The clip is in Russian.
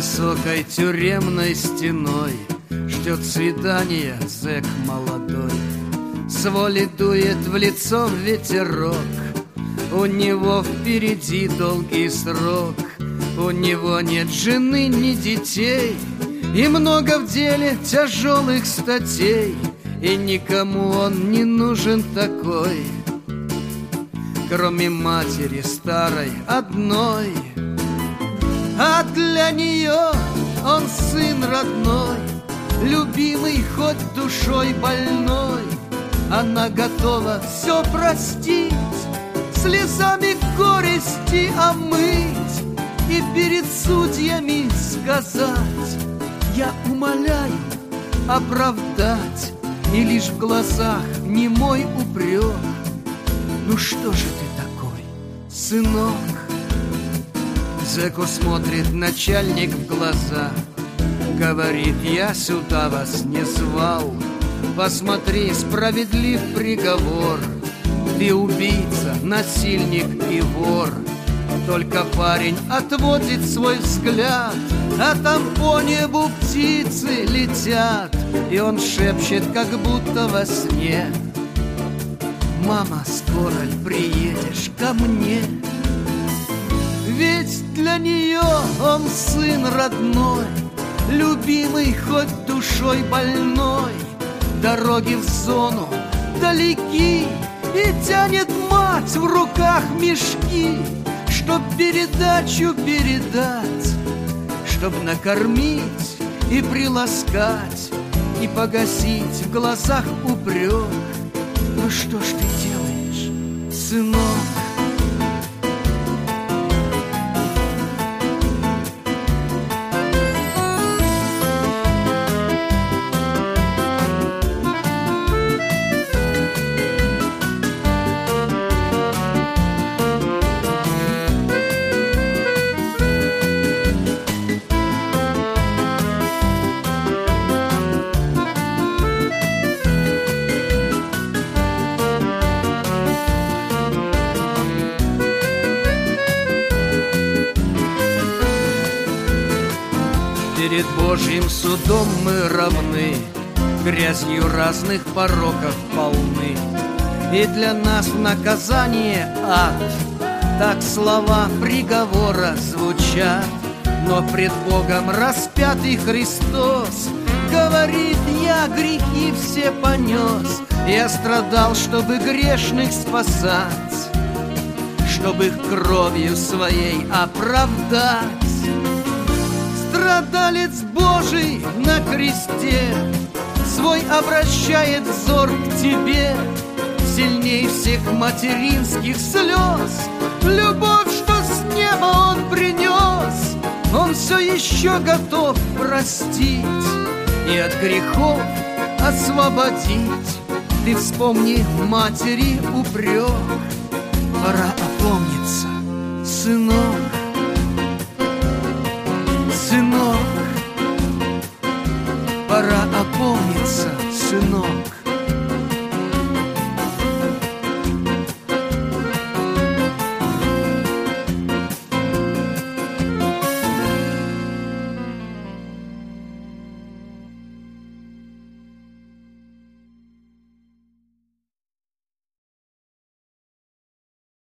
высокой тюремной стеной ждет свидания зэк молодой. С воли дует в лицо ветерок, у него впереди долгий срок. У него нет жены, ни детей, и много в деле тяжелых статей, и никому он не нужен такой, кроме матери старой одной. А для нее он сын родной, любимый, хоть душой больной. Она готова все простить, слезами горести омыть и перед судьями сказать: я умоляю оправдать. И лишь в глазах немой упрек: ну что же ты такой, сынок? Зэку смотрит начальник в глаза, говорит: я сюда вас не звал. Посмотри, справедлив приговор. Ты убийца, насильник и вор. Только парень отводит свой взгляд, а там по небу птицы летят, и он шепчет, как будто во сне: мама, скоро ли приедешь ко мне? Ведь для нее он сын родной, любимый, хоть душой больной. Дороги в зону далеки, и тянет мать в руках мешки, чтоб передачу передать, чтоб накормить и приласкать, и погасить в глазах упрек. Ну что ж ты делаешь, сынок? Перед Божьим судом мы равны, грязью разных пороков полны. И для нас в наказание ад, так слова приговора звучат. Но пред Богом распятый Христос говорит: я грехи все понес. Я страдал, чтобы грешных спасать, чтобы их кровью своей оправдать. Страдалец Божий на кресте свой обращает взор к тебе. Сильней всех материнских слез любовь, что с неба он принес, он все еще готов простить и от грехов освободить. Ты вспомни матери упрек, пора опомниться, сынок. Сынок, пора опомниться, сынок.